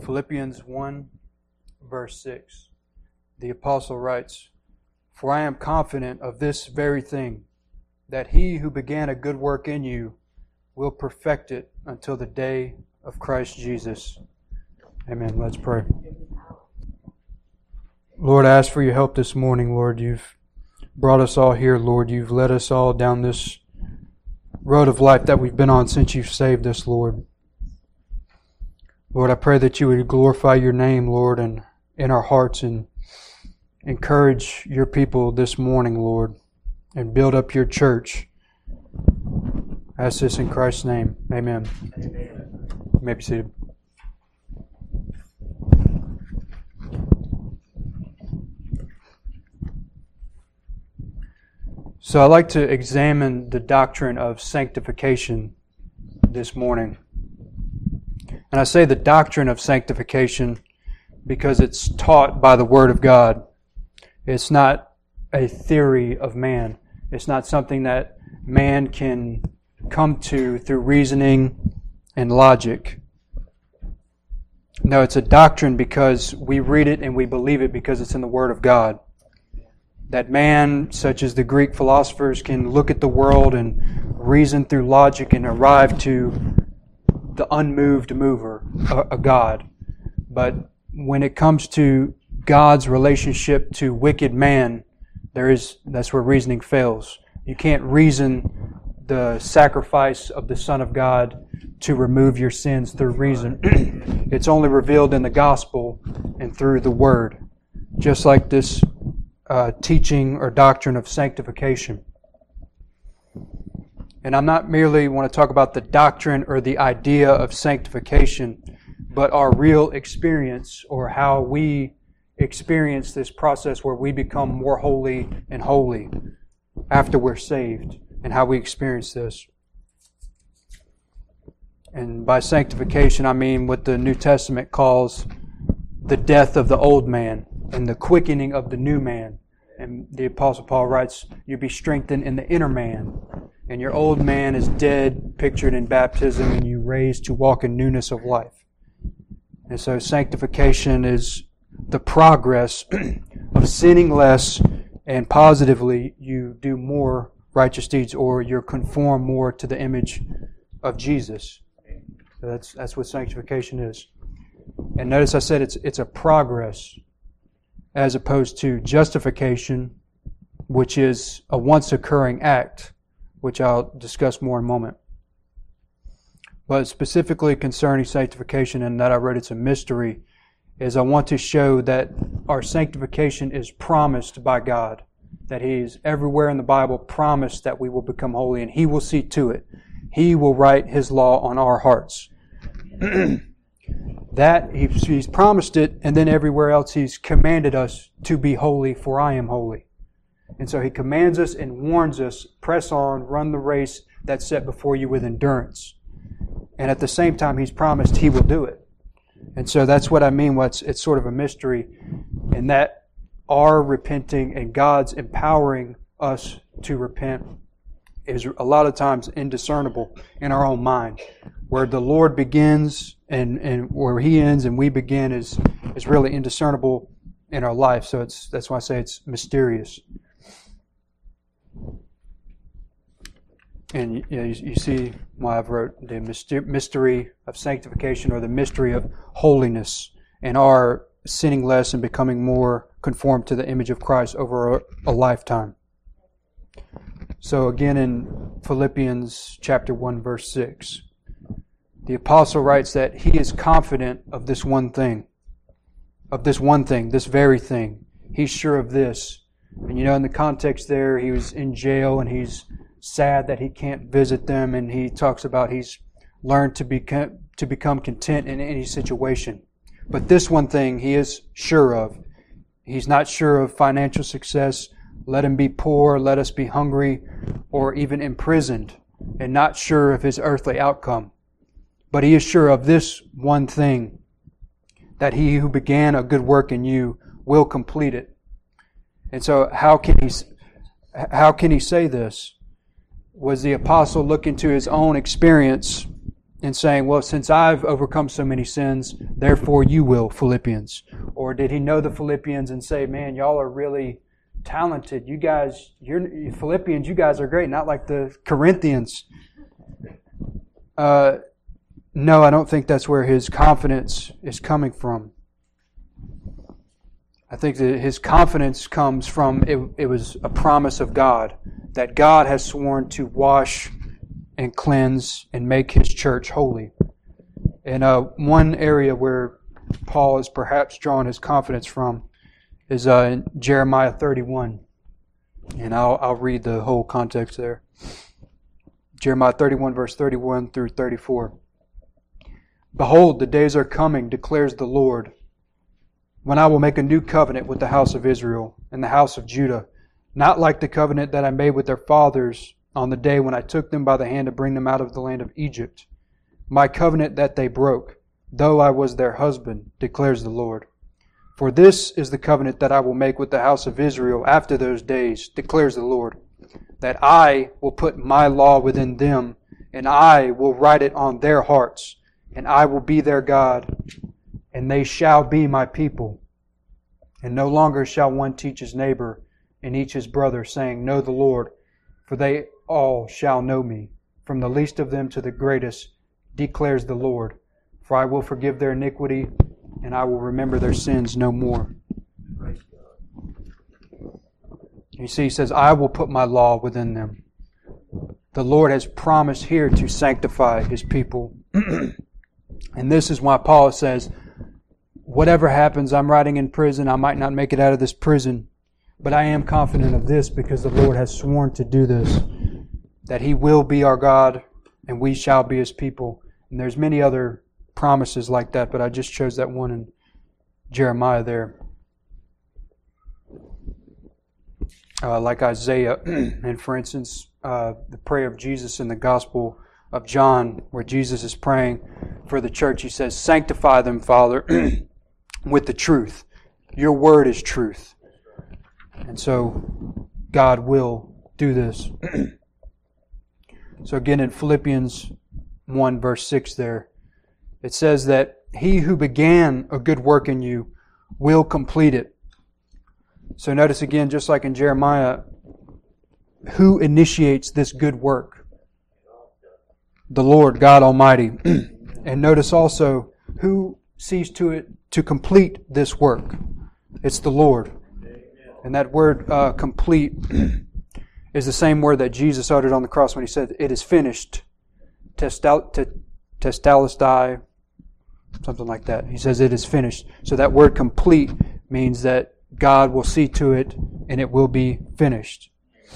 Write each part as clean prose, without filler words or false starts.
Philippians 1, verse 6, the apostle writes, "For I am confident of this very thing, that He who began a good work in you will perfect it until the day of Christ Jesus." Amen. Let's pray. Lord, I ask for your help this morning, Lord. You've brought us all here, Lord. You've led us all down this road of life that we've been on since you've saved us, Lord. Lord, I pray that you would glorify your name, Lord, and in our hearts, and encourage your people this morning, Lord, and build up your church. I ask this in Christ's name. Amen. Amen. You may be seated. So I'd like to examine the doctrine of sanctification this morning. And I say the doctrine of sanctification because it's taught by the Word of God. It's not a theory of man. It's not something that man can come to through reasoning and logic. No, it's a doctrine because we read it and we believe it because it's in the Word of God. That man, such as the Greek philosophers, can look at the world and reason through logic and arrive to the unmoved mover, a God. But when it comes to God's relationship to wicked man, that's where reasoning fails. You can't reason the sacrifice of the Son of God to remove your sins through reason. It's only revealed in the gospel and through the Word. Just like this teaching or doctrine of sanctification. And I'm not merely want to talk about the doctrine or the idea of sanctification, but our real experience, or how we experience this process where we become more holy and holy after we're saved, and how we experience this. And by sanctification, I mean what the New Testament calls the death of the old man and the quickening of the new man. And the Apostle Paul writes, you be strengthened in the inner man. And your old man is dead, pictured in baptism, and you raised to walk in newness of life. And so sanctification is the progress of sinning less, and positively you do more righteous deeds, or you're conformed more to the image of Jesus. So that's what sanctification is. And notice I said it's a progress, as opposed to justification, which is a once occurring act, which I'll discuss more in a moment. But specifically concerning sanctification, and that I wrote it's a mystery, is I want to show that our sanctification is promised by God. That He's everywhere in the Bible promised that we will become holy, and He will see to it. He will write His law on our hearts. That He's promised it, and then everywhere else He's commanded us to be holy, for I am holy. And so He commands us and warns us, press on, run the race that's set before you with endurance. And at the same time He's promised He will do it. And so that's what I mean, it's sort of a mystery, in that our repenting and God's empowering us to repent is a lot of times indiscernible in our own mind. Where the Lord begins and where He ends and we begin is really indiscernible in our life. So that's why I say it's mysterious. And you see why I've wrote the mystery of sanctification, or the mystery of holiness, and our sinning less and becoming more conformed to the image of Christ over a lifetime. So again in Philippians chapter 1 verse 6, the apostle writes that he is confident of this one thing, this very thing. He's sure of this. And in the context there, he was in jail and he's sad that he can't visit them, and he talks about he's learned to become content in any situation. But this one thing he is sure of. He's not sure of financial success. Let him be poor, let us be hungry, or even imprisoned, and not sure of his earthly outcome. But he is sure of this one thing, that He who began a good work in you will complete it. And so how can he say this? Was the apostle looking to his own experience and saying, well, since I've overcome so many sins, therefore you will, Philippians? Or did he know the Philippians and say, man, y'all are really talented. You guys, Philippians, you guys are great, not like the Corinthians. No, I don't think that's where his confidence is coming from. I think that his confidence comes from it was a promise of God, that God has sworn to wash and cleanse and make His church holy. And one area where Paul is perhaps drawing his confidence from is in Jeremiah 31. And I'll read the whole context there. Jeremiah 31, verse 31 through 34. Behold, the days are coming, declares the Lord, when I will make a new covenant with the house of Israel and the house of Judah, not like the covenant that I made with their fathers on the day when I took them by the hand to bring them out of the land of Egypt. My covenant that they broke, though I was their husband, declares the Lord. For this is the covenant that I will make with the house of Israel after those days, declares the Lord, that I will put my law within them, and I will write it on their hearts, and I will be their God, and they shall be my people. And no longer shall one teach his neighbor and each his brother, saying, Know the Lord, for they all shall know me, from the least of them to the greatest, declares the Lord. For I will forgive their iniquity, and I will remember their sins no more. You see, he says, I will put my law within them. The Lord has promised here to sanctify His people. And this is why Paul says, whatever happens, I'm writing in prison, I might not make it out of this prison, but I am confident of this because the Lord has sworn to do this, that He will be our God and we shall be His people. And there's many other promises like that, but I just chose that one in Jeremiah there. Like Isaiah, and for instance, the prayer of Jesus in the Gospel of John, where Jesus is praying for the church. He says, Sanctify them, Father, with the truth. Your word is truth. And so God will do this. So again, in Philippians 1, verse 6 there, it says that He who began a good work in you will complete it. So notice again, just like in Jeremiah, who initiates this good work? The Lord God Almighty. And notice also, who sees to it to complete this work? It's the Lord. And that word complete is the same word that Jesus uttered on the cross when He said, It is finished. Testalestai, something like that. He says it is finished. So that word complete means that God will see to it and it will be finished.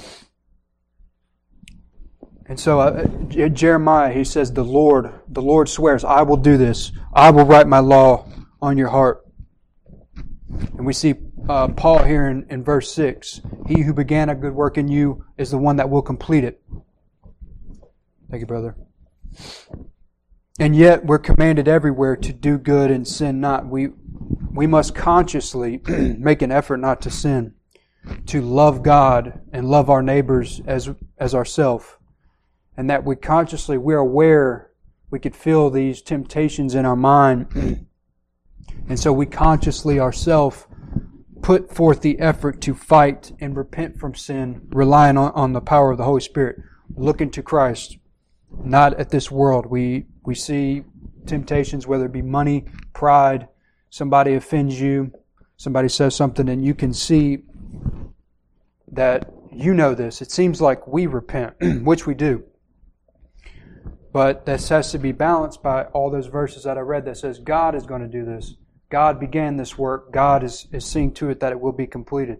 And so Jeremiah, he says, the Lord swears, I will do this. I will write my law on your heart. And we see Paul here in verse 6. He who began a good work in you is the one that will complete it. Thank you, brother. And yet we're commanded everywhere to do good and sin not. We must consciously make an effort not to sin, to love God and love our neighbors as ourselves. And that we're aware, we could feel these temptations in our mind. And so we consciously ourselves put forth the effort to fight and repent from sin, relying on the power of the Holy Spirit, looking to Christ, not at this world. We see temptations, whether it be money, pride, somebody offends you, somebody says something, and you can see that you know this. It seems like we repent, which we do. But this has to be balanced by all those verses that I read that says God is going to do this. God began this work. God is seeing to it that it will be completed.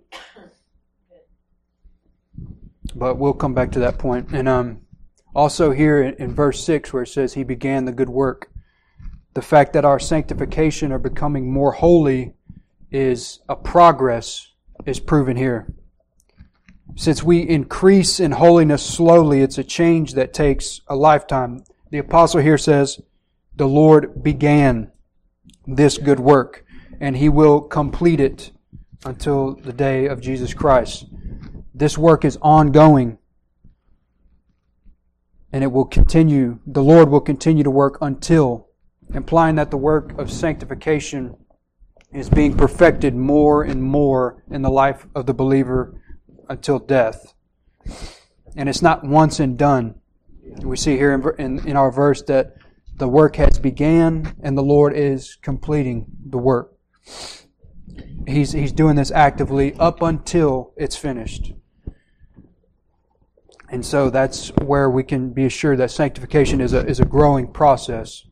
But we'll come back to that point. And also here in verse 6 where it says He began the good work, the fact that our sanctification or becoming more holy is a progress is proven here. Since we increase in holiness slowly, it's a change that takes a lifetime. The apostle here says, the Lord began this good work, and He will complete it until the day of Jesus Christ. This work is ongoing. And it will continue, the Lord will continue to work until, implying that the work of sanctification is being perfected more and more in the life of the believer until death. And it's not once and done. We see here in our verse that the work has began and the Lord is completing the work. He's doing this actively up until it's finished. And so that's where we can be assured that sanctification is a growing process.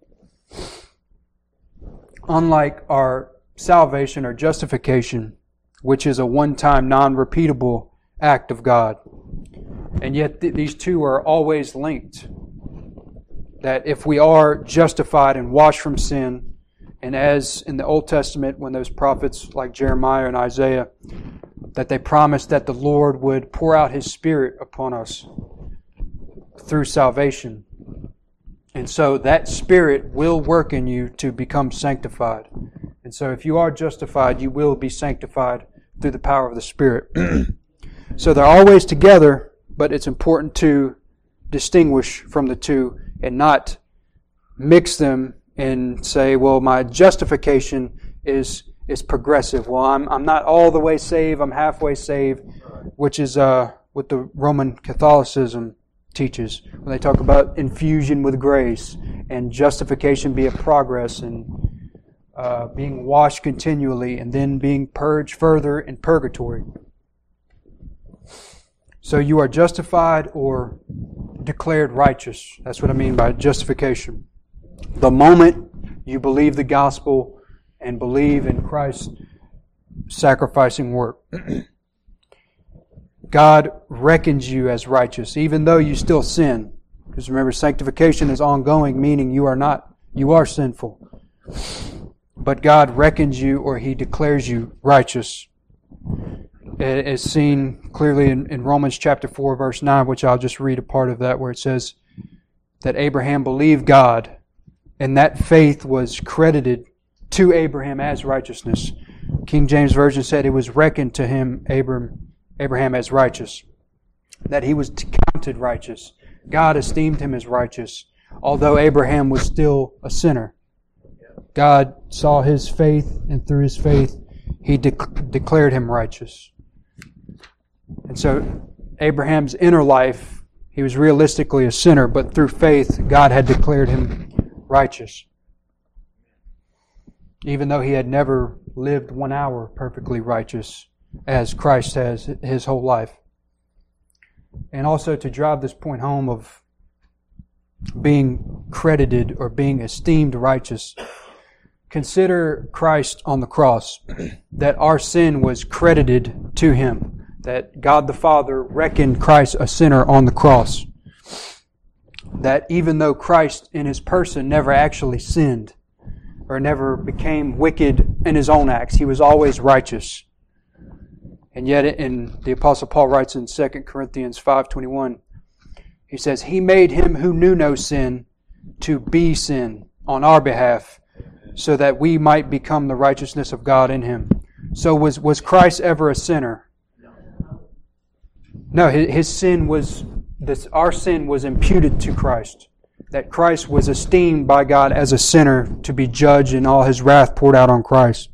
Unlike our salvation or justification, which is a one-time, non-repeatable act of God. And yet these two are always linked. That if we are justified and washed from sin, and as in the Old Testament when those prophets like Jeremiah and Isaiah, that they promised that the Lord would pour out His Spirit upon us through salvation. And so that Spirit will work in you to become sanctified. And so if you are justified, you will be sanctified through the power of the Spirit. So they're always together, but it's important to distinguish from the two and not mix them and say, well, my justification is progressive. Well, I'm not all the way saved, I'm halfway saved, which is what the Roman Catholicism teaches. When they talk about infusion with grace and justification be a progress and being washed continually and then being purged further in purgatory. So you are justified or declared righteous. That's what I mean by justification. The moment you believe the gospel and believe in Christ's sacrificing work, God reckons you as righteous, even though you still sin. Because remember, sanctification is ongoing, meaning you are sinful. But God reckons you, or He declares you righteous. It is seen clearly in Romans chapter 4, verse 9, which I'll just read a part of that, where it says that Abraham believed God, and that faith was credited to Abraham as righteousness. King James Version said it was reckoned to him, Abraham, as righteous. That he was counted righteous. God esteemed him as righteous, although Abraham was still a sinner. God saw his faith, and through his faith, He declared him righteous. And so Abraham's inner life, he was realistically a sinner, but through faith, God had declared him righteous. Even though he had never lived 1 hour perfectly righteous, as Christ has His whole life. And also to drive this point home of being credited or being esteemed righteous, consider Christ on the cross, that our sin was credited to Him, that God the Father reckoned Christ a sinner on the cross. That even though Christ in His person never actually sinned or never became wicked in His own acts, He was always righteous. And yet in the Apostle Paul writes in 2 Corinthians 5:21, he says, He made Him who knew no sin to be sin on our behalf, so that we might become the righteousness of God in Him. So was Christ ever a sinner? No, His sin was, our sin was imputed to Christ. That Christ was esteemed by God as a sinner to be judged and all His wrath poured out on Christ.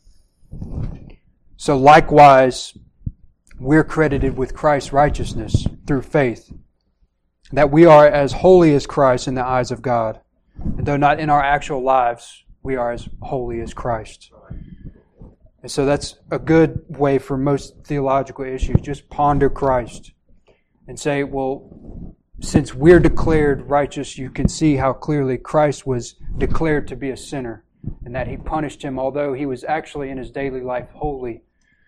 So likewise, we're credited with Christ's righteousness through faith. That we are as holy as Christ in the eyes of God. And though not in our actual lives, we are as holy as Christ. And so that's a good way for most theological issues. Just ponder Christ and say, well, since we're declared righteous, you can see how clearly Christ was declared to be a sinner and that He punished him, although He was actually in His daily life holy.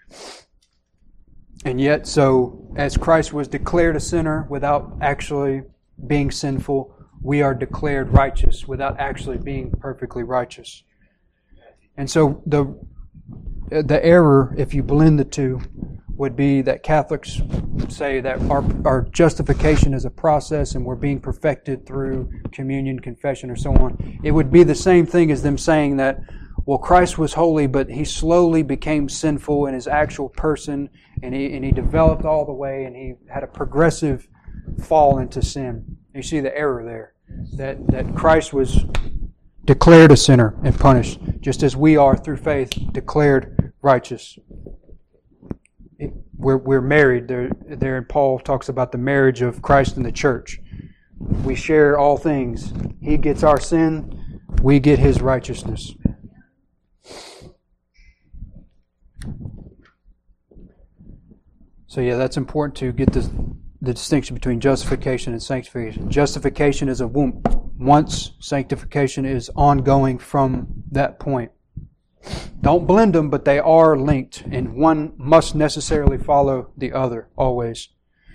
And yet, so as Christ was declared a sinner without actually being sinful, we are declared righteous without actually being perfectly righteous. And so the error, if you blend the two, would be that Catholics say that our justification is a process and we're being perfected through communion, confession, or so on. It would be the same thing as them saying that, well, Christ was holy, but He slowly became sinful in His actual person, and he developed all the way, and He had a progressive fall into sin. You see the error there. That Christ was declared a sinner and punished, just as we are through faith declared righteous. We're married. There, and Paul talks about the marriage of Christ and the church. We share all things. He gets our sin, we get His righteousness. So yeah, that's important to get the distinction between justification and sanctification. Justification is a once, sanctification is ongoing from that point. Don't blend them, but they are linked, and one must necessarily follow the other, always.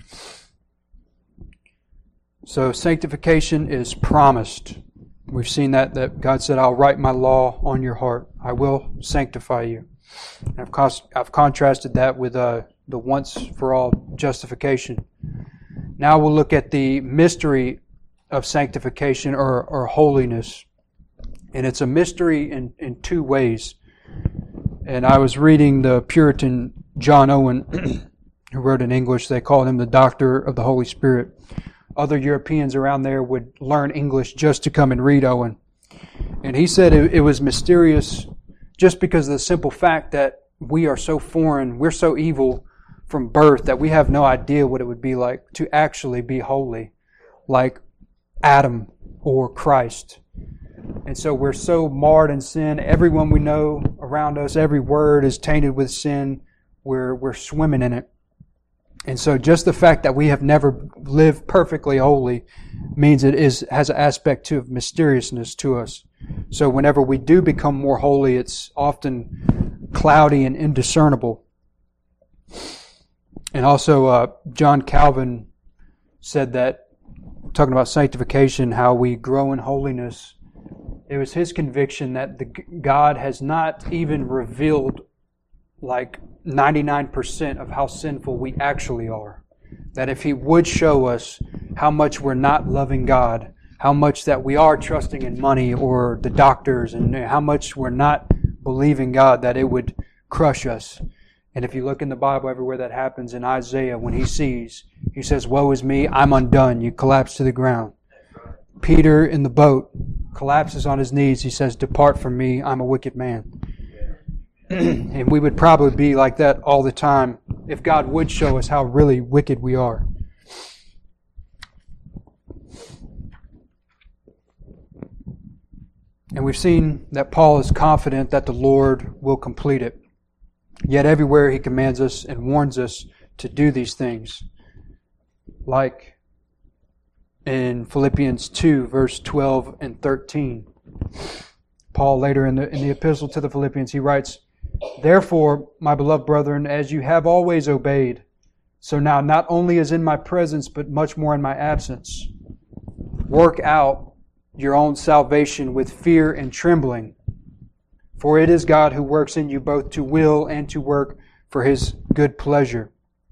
So sanctification is promised. We've seen that God said, I'll write my law on your heart. I will sanctify you. And I've contrasted that with the once for all justification. Now we'll look at the mystery of sanctification or holiness. And it's a mystery in two ways. And I was reading the Puritan John Owen, who wrote in English. They called him the Doctor of the Holy Spirit. Other Europeans around there would learn English just to come and read Owen. And he said it was mysterious just because of the simple fact that we are so foreign, we're so evil from birth that we have no idea what it would be like to actually be holy, like Adam or Christ. And so we're so marred in sin. Everyone we know around us, every word is tainted with sin. We're swimming in it. And so just the fact that we have never lived perfectly holy means it has an aspect of mysteriousness to us. So whenever we do become more holy, it's often cloudy and indiscernible. And also John Calvin said that, talking about sanctification, how we grow in holiness, it was his conviction that God has not even revealed like 99% of how sinful we actually are. That if He would show us how much we're not loving God, how much that we are trusting in money or the doctors, and how much we're not believing God, that it would crush us. And if you look in the Bible, everywhere that happens, in Isaiah, when he sees, he says, "Woe is me, I'm undone." You collapse to the ground. Peter in the boat collapses on his knees. He says, "Depart from me, I'm a wicked man." And we would probably be like that all the time if God would show us how really wicked we are. And we've seen that Paul is confident that the Lord will complete it. Yet everywhere he commands us and warns us to do these things. Like in Philippians 2, verse 12 and 13. Paul later in the epistle to the Philippians, he writes, "Therefore, my beloved brethren, as you have always obeyed, so now not only as in my presence, but much more in my absence, work out your own salvation with fear and trembling. For it is God who works in you both to will and to work for His good pleasure."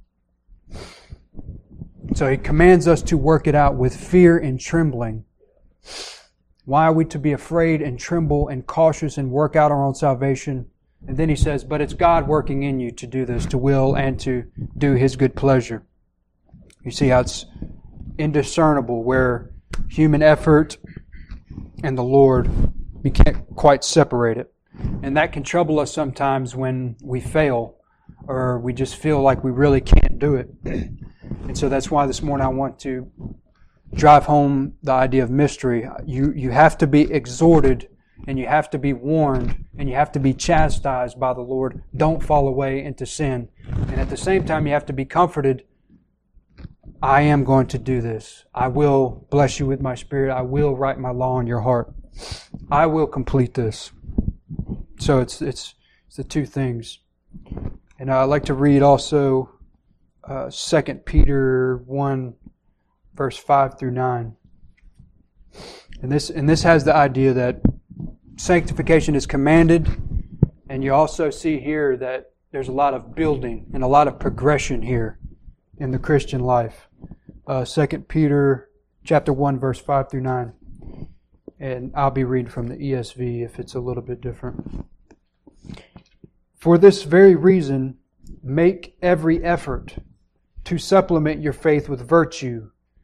So He commands us to work it out with fear and trembling. Why are we to be afraid and tremble and cautious and work out our own salvation? And then He says, but it's God working in you to do this, to will and to do His good pleasure. You see how it's indiscernible, where human effort and the Lord, we can't quite separate it. And that can trouble us sometimes when we fail or we just feel like we really can't do it. And so that's why this morning I want to drive home the idea of mystery. You have to be exhorted and you have to be warned and you have to be chastised by the Lord. Don't fall away into sin. And at the same time, you have to be comforted. I am going to do this. I will bless you with my Spirit. I will write my law on your heart. I will complete this. So it's the two things. And I'd like to read also 2 Peter 1, verse 5 through 9. And this has the idea that sanctification is commanded, and you also see here that there's a lot of building and a lot of progression here in the Christian life. 2 Peter chapter 1, verse 5 through 9. And I'll be reading from the ESV if it's a little bit different. "For this very reason, make every effort to supplement your faith with virtue,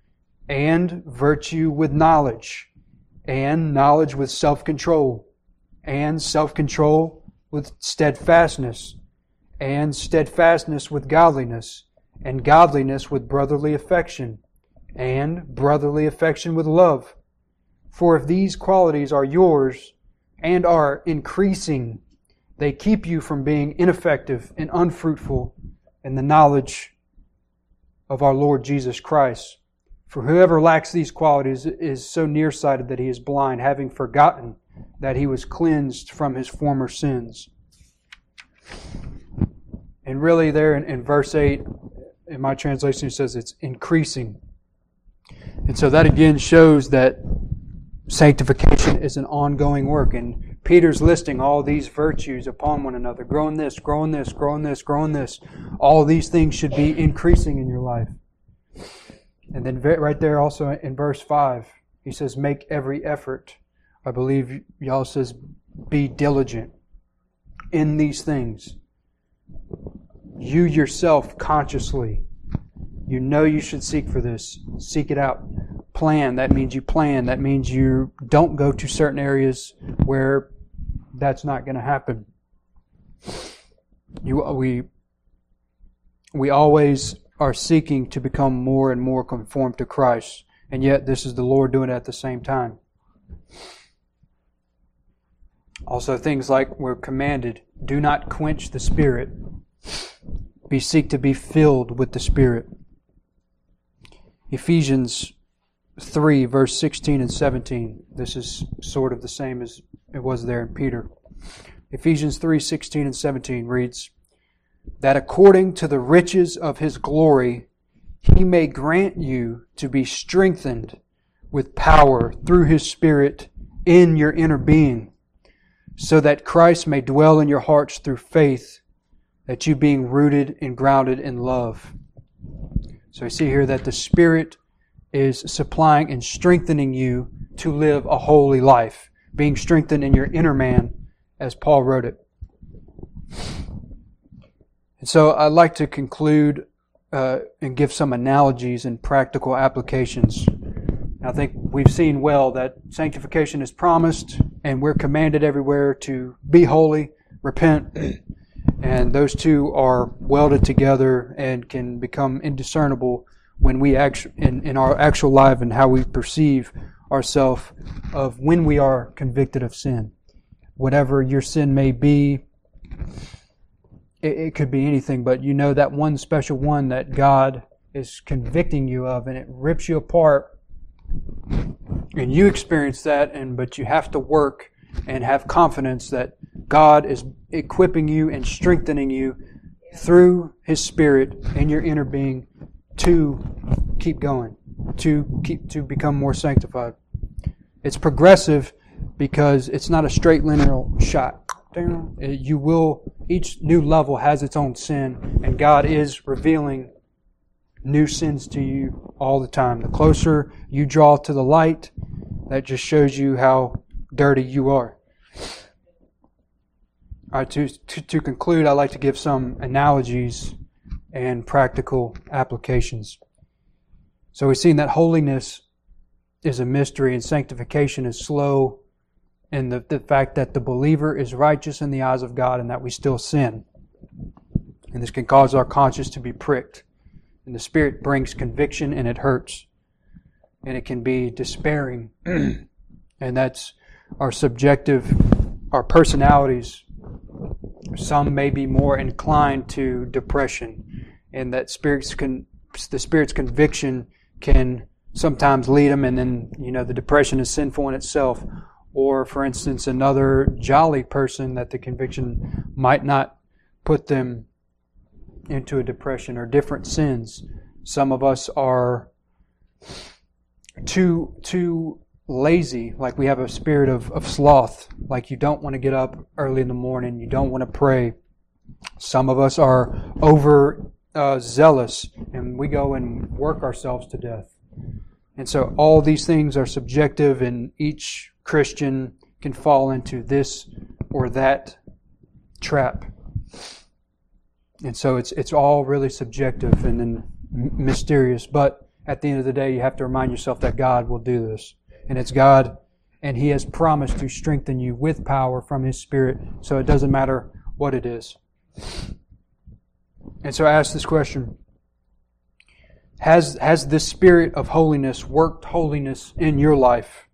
and virtue with knowledge, and knowledge with self-control, and self-control with steadfastness, and steadfastness with godliness, and godliness with brotherly affection, and brotherly affection with love. For if these qualities are yours and are increasing, they keep you from being ineffective and unfruitful in the knowledge of our Lord Jesus Christ. For whoever lacks these qualities is so nearsighted that he is blind, having forgotten that he was cleansed from his former sins. And really there in verse 8, in my translation, it says it's increasing. And so that again shows that sanctification is an ongoing work. And Peter's listing all these virtues upon one another. Growing this, growing this, growing this, growing this. All these things should be increasing in your life. And then right there also in verse 5, he says, make every effort. I believe he also says, be diligent in these things. You yourself consciously, you know you should seek for this. Seek it out. Plan. That means you plan. That means you don't go to certain areas where that's not going to happen. We always are seeking to become more and more conformed to Christ, and yet this is the Lord doing it at the same time. Also, things like we're commanded, do not quench the Spirit. Seek to be filled with the Spirit. Ephesians 3, verse 16 and 17. This is sort of the same as it was there in Peter. Ephesians 3, 16 and 17 reads, that according to the riches of His glory, He may grant you to be strengthened with power through His Spirit in your inner being, so that Christ may dwell in your hearts through faith, that you being rooted and grounded in love. So we see here that the Spirit is supplying and strengthening you to live a holy life, being strengthened in your inner man, as Paul wrote it. And so I'd like to conclude and give some analogies and practical applications. I think we've seen well that sanctification is promised, and we're commanded everywhere to be holy, repent, and those two are welded together and can become indiscernible when we in our actual life and how we perceive ourselves of when we are convicted of sin. Whatever your sin may be, it could be anything, but you know that one special one that God is convicting you of, and it rips you apart, and you experience that, but you have to work and have confidence that God is equipping you and strengthening you through His Spirit in your inner being to keep going, to become more sanctified. It's progressive because it's not a straight linear shot. Each new level has its own sin, and God is revealing new sins to you all the time. The closer you draw to the light, that just shows you how dirty you are. All right, to conclude, I'd like to give some analogies and practical applications. So we've seen that holiness is a mystery and sanctification is slow, and the fact that the believer is righteous in the eyes of God and that we still sin. And this can cause our conscience to be pricked. And the Spirit brings conviction and it hurts. And it can be despairing. And that's our subjective, our personalities. Some may be more inclined to depression. And that the Spirit's conviction can sometimes lead them, and then, the depression is sinful in itself. Or, for instance, another jolly person that the conviction might not put them into a depression, or different sins. Some of us are too lazy, like we have a spirit of sloth, like you don't want to get up early in the morning, you don't want to pray. Some of us are over zealous, and we go and work ourselves to death. And so all these things are subjective, and each Christian can fall into this or that trap. And so it's all really subjective and then mysterious. But at the end of the day, you have to remind yourself that God will do this. And it's God, and He has promised to strengthen you with power from His Spirit, so it doesn't matter what it is. And so I ask this question. Has this Spirit of holiness worked holiness in your life?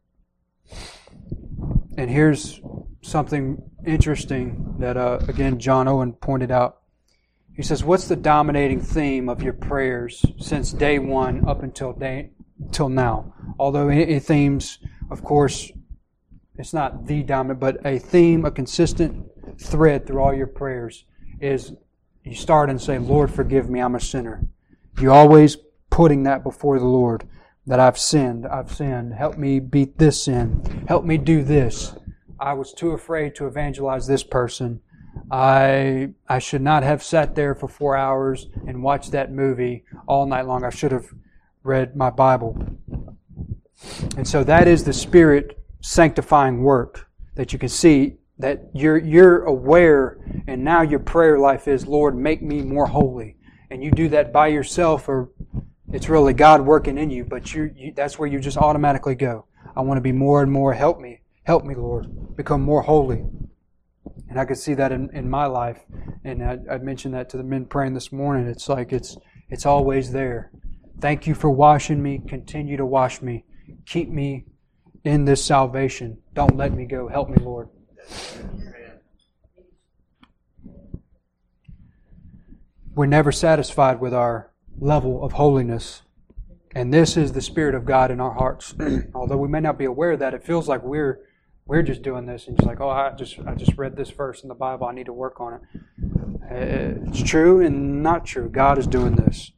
And here's something interesting that, again, John Owen pointed out. He says, what's the dominating theme of your prayers since day one up until now? Although any themes, of course, it's not the dominant, but a theme, a consistent thread through all your prayers is you start and say, Lord, forgive me, I'm a sinner. You're always putting that before the Lord, that I've sinned. Help me beat this sin. Help me do this. I was too afraid to evangelize this person. I should not have sat there for 4 hours and watched that movie all night long. I should have read my Bible. And so that is the Spirit sanctifying work that you can see, that you're aware, and now your prayer life is, Lord, make me more holy. And you do that by yourself, or it's really God working in you, but that's where you just automatically go. I want to be more and more. Help me, Lord. Become more holy. And I could see that in my life. And I mentioned that to the men praying this morning. It's like it's always there. Thank you for washing me. Continue to wash me. Keep me in this salvation. Don't let me go. Help me, Lord. We're never satisfied with our level of holiness. And this is the Spirit of God in our hearts. Although we may not be aware of that, it feels like we're just doing this and just like, oh, I just read this verse in the Bible, I need to work on it. It's true and not true. God is doing this.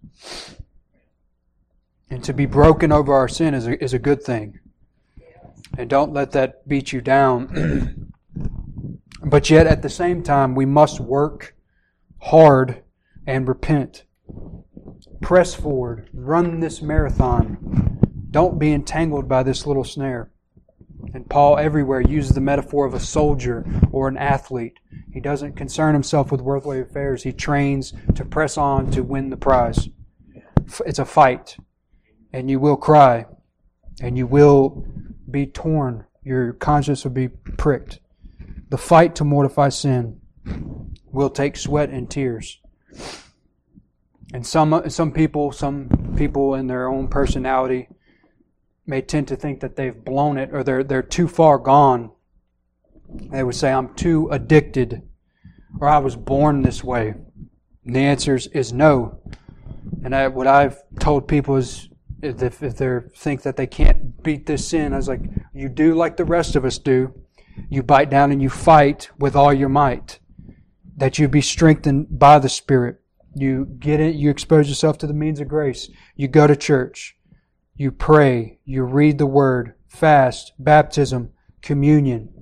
And to be broken over our sin is a good thing. And don't let that beat you down. But yet at the same time, we must work hard and repent. Press forward. Run this marathon. Don't be entangled by this little snare. And Paul everywhere uses the metaphor of a soldier or an athlete. He doesn't concern himself with worldly affairs. He trains to press on to win the prize. It's a fight. And you will cry. And you will be torn. Your conscience will be pricked. The fight to mortify sin will take sweat and tears. And some people in their own personality may tend to think that they've blown it, or they're too far gone. They would say, I'm too addicted, or I was born this way. And the answer is no. And what I've told people is, if they think that they can't beat this sin, I was like, you do like the rest of us do. You bite down and you fight with all your might, that you be strengthened by the Spirit. You get it. You expose yourself to the means of grace. You go to church. You pray. You read the Word. Fast. Baptism. Communion.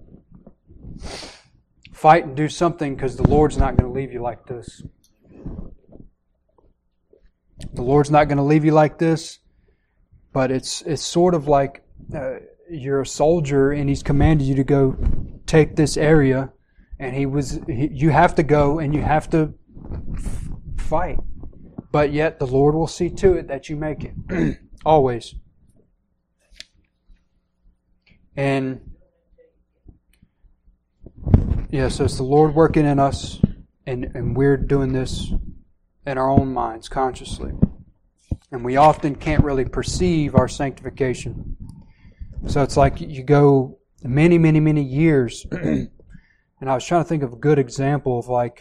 Fight and do something, because the Lord's not going to leave you like this. The Lord's not going to leave you like this. But it's sort of like you're a soldier and He's commanded you to go take this area, and you have to go and you have to fight. But yet the Lord will see to it that you make it. Always. And yeah, so it's the Lord working in us, and we're doing this in our own minds consciously. And we often can't really perceive our sanctification. So it's like you go many, many, many years. And I was trying to think of a good example of like,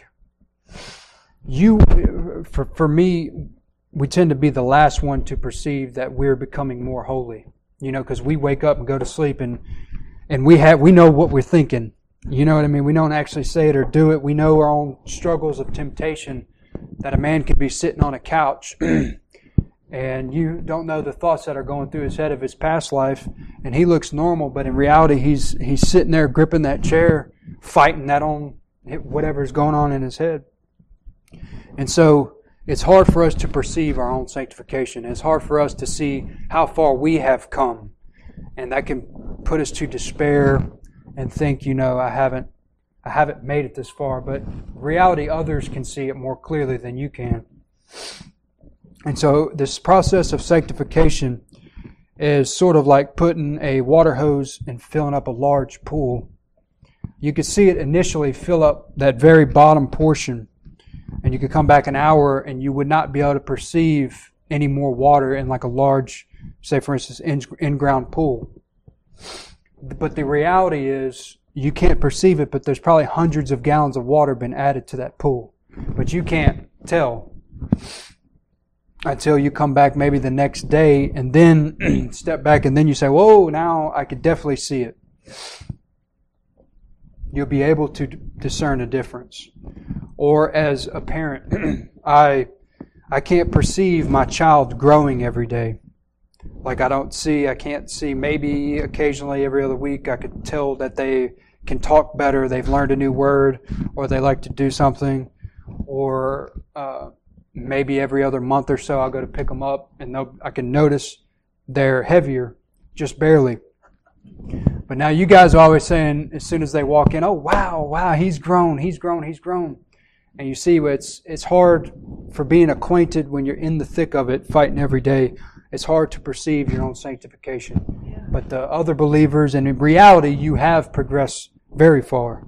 for me, we tend to be the last one to perceive that we're becoming more holy. You know, because we wake up and go to sleep and we know what we're thinking. You know what I mean? We don't actually say it or do it. We know our own struggles of temptation, that a man could be sitting on a couch and you don't know the thoughts that are going through his head of his past life, and he looks normal, but in reality he's sitting there gripping that chair, fighting that on whatever's going on in his head. And so it's hard for us to perceive our own sanctification. It's hard for us to see how far we have come, and that can put us to despair and think, I haven't made it this far. But in reality, others can see it more clearly than you can. And so this process of sanctification is sort of like putting a water hose and filling up a large pool. You could see it initially fill up that very bottom portion, and you could come back an hour and you would not be able to perceive any more water in like a large, say for instance, in-ground pool. But the reality is you can't perceive it, but there's probably hundreds of gallons of water been added to that pool. But you can't tell until you come back maybe the next day and then step back and then you say, whoa, now I could definitely see it. You'll be able to discern a difference. Or as a parent, I can't perceive my child growing every day. Like I can't see, maybe occasionally every other week I could tell that they can talk better, they've learned a new word, or they like to do something. Or maybe every other month or so I'll go to pick them up and I can notice they're heavier, just barely. But now you guys are always saying, as soon as they walk in, oh, wow, he's grown. And you see, it's hard for being acquainted when you're in the thick of it, fighting every day. It's hard to perceive your own sanctification. Yeah. But the other believers, and in reality, you have progressed very far.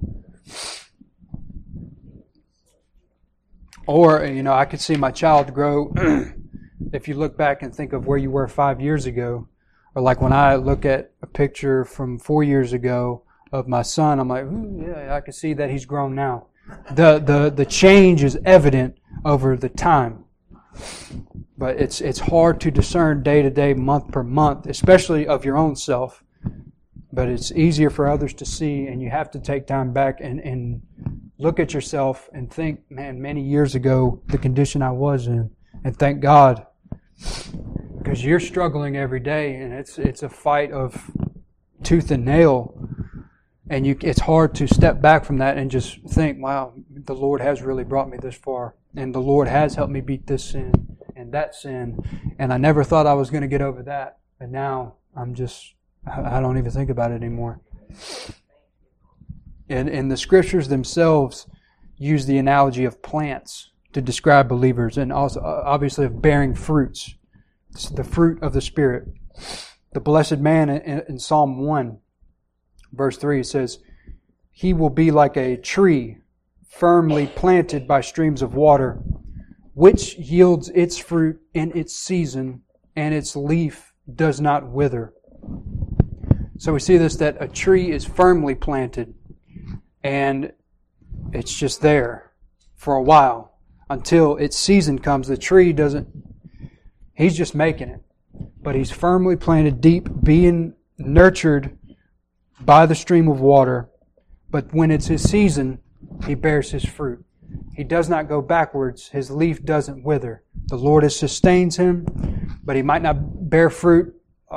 Or, I could see my child grow. If you look back and think of where you were 5 years ago, or like when I look at a picture from 4 years ago of my son, I'm like, yeah, I can see that he's grown now. The change is evident over the time. But it's hard to discern day to day, month per month, especially of your own self. But it's easier for others to see, and you have to take time back and look at yourself and think, man, many years ago, the condition I was in. And thank God. Because you're struggling every day, and it's a fight of tooth and nail. And it's hard to step back from that and just think, wow, the Lord has really brought me this far. And the Lord has helped me beat this sin and that sin. And I never thought I was going to get over that. But now I don't even think about it anymore. And the scriptures themselves use the analogy of plants to describe believers, and also obviously of bearing fruits. It's the fruit of the Spirit. The blessed man in Psalm 1, verse 3 says, he will be like a tree firmly planted by streams of water, which yields its fruit in its season, and its leaf does not wither. So we see this, that a tree is firmly planted, and it's just there for a while until its season comes. The tree he's just making it, but he's firmly planted deep, being nurtured by the stream of water. But when it's his season, he bears his fruit. He does not go backwards. His leaf doesn't wither. The Lord sustains him, but he might not bear fruit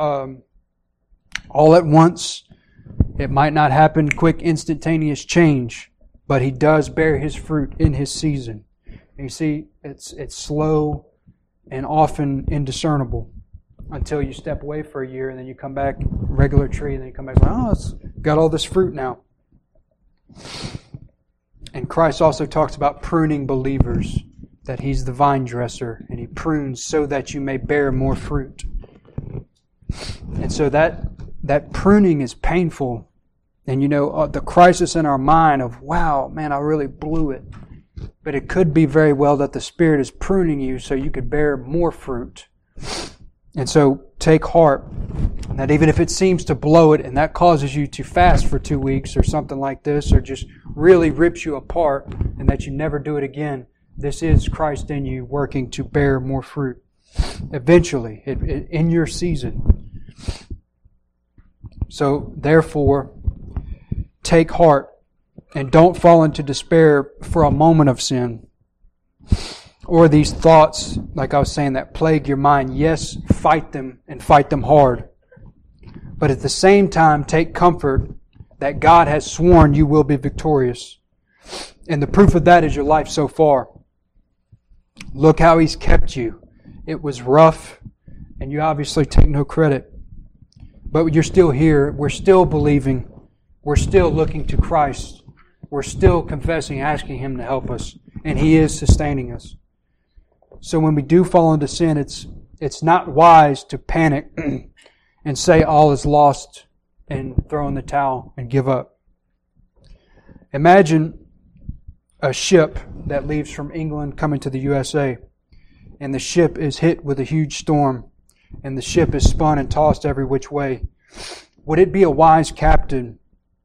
all at once. It might not happen quick, instantaneous change, but he does bear his fruit in his season. And you see, it's slow and often indiscernible until you step away for a year, and then you come back, regular tree, and then you come back, oh, it's got all this fruit now. And Christ also talks about pruning believers, that He's the vine dresser, and He prunes so that you may bear more fruit. And so that pruning is painful. And the crisis in our mind of, wow, man, I really blew it. But it could be very well that the Spirit is pruning you so you could bear more fruit. And so take heart that even if it seems to blow it and that causes you to fast for 2 weeks or something like this, or just really rips you apart and that you never do it again, this is Christ in you working to bear more fruit. Eventually, in your season. So therefore, take heart and don't fall into despair for a moment of sin. Or these thoughts, like I was saying, that plague your mind. Yes, fight them and fight them hard. But at the same time, take comfort that God has sworn you will be victorious. And the proof of that is your life so far. Look how He's kept you. It was rough, and you obviously take no credit. But you're still here. We're still believing. We're still looking to Christ. We're still confessing, asking Him to help us. And He is sustaining us. So when we do fall into sin, it's not wise to panic and say all is lost and throw in the towel and give up. Imagine a ship that leaves from England coming to the USA, and the ship is hit with a huge storm, and the ship is spun and tossed every which way. Would it be a wise captain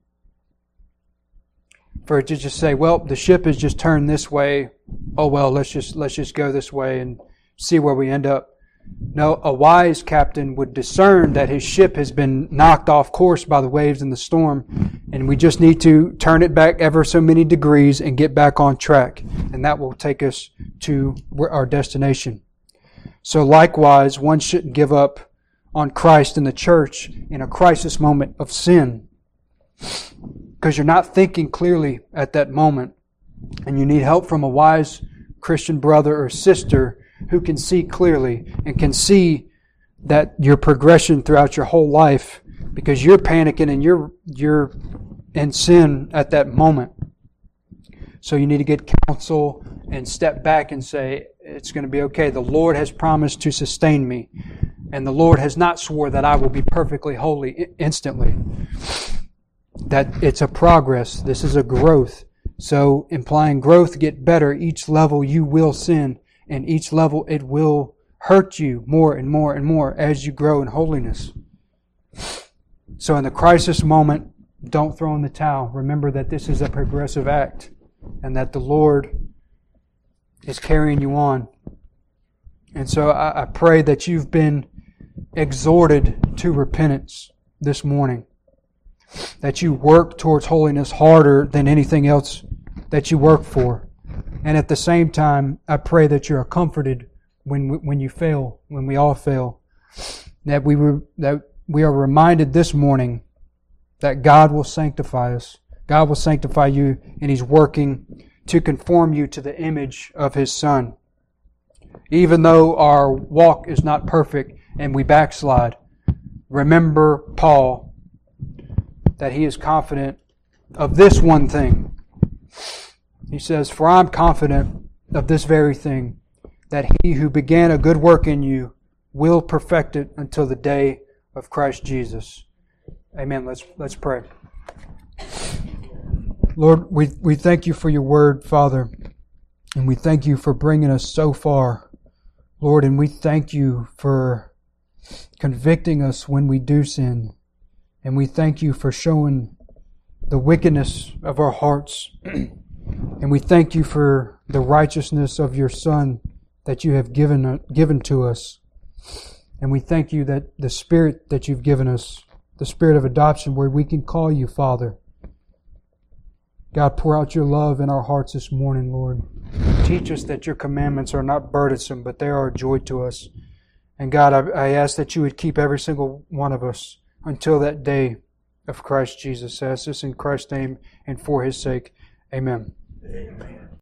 for it to just say, well, the ship is just turned this way. Oh well, let's just go this way and see where we end up. No, a wise captain would discern that his ship has been knocked off course by the waves and the storm, and we just need to turn it back ever so many degrees and get back on track. And that will take us to our destination. So likewise, one shouldn't give up on Christ and the church in a crisis moment of sin, because you're not thinking clearly at that moment, and you need help from a wise Christian brother or sister who can see clearly and can see that your progression throughout your whole life, because you're panicking and you're in sin at that moment. So you need to get counsel and step back and say, it's going to be okay. The Lord has promised to sustain me, and the Lord has not swore that I will be perfectly holy instantly. That it's a progress. This is a growth. So implying growth, get better. Each level you will sin, and each level it will hurt you more and more and more as you grow in holiness. So in the crisis moment, don't throw in the towel. Remember that this is a progressive act, and that the Lord is carrying you on. And so I pray that you've been exhorted to repentance this morning, that you work towards holiness harder than anything else that you work for. And at the same time, I pray that you're comforted when you fail, when we all fail, that we are reminded this morning that God will sanctify us. God will sanctify you, and He's working to conform you to the image of His Son. Even though our walk is not perfect and we backslide, remember Paul, that he is confident of this one thing. He says, "For I am confident of this very thing, that He who began a good work in you will perfect it until the day of Christ Jesus." Amen. Let's pray. Lord, we thank You for Your word, Father, and we thank You for bringing us so far, Lord, and we thank You for convicting us when we do sin, and we thank You for showing the wickedness of our hearts. And we thank You for the righteousness of Your Son that You have given to us. And we thank You that the Spirit that You've given us, the Spirit of adoption, where we can call You Father. God, pour out Your love in our hearts this morning, Lord. Teach us that Your commandments are not burdensome, but they are a joy to us. And God, I ask that You would keep every single one of us until that day of Christ Jesus. I ask this in Christ's name and for His sake. Amen. Amen.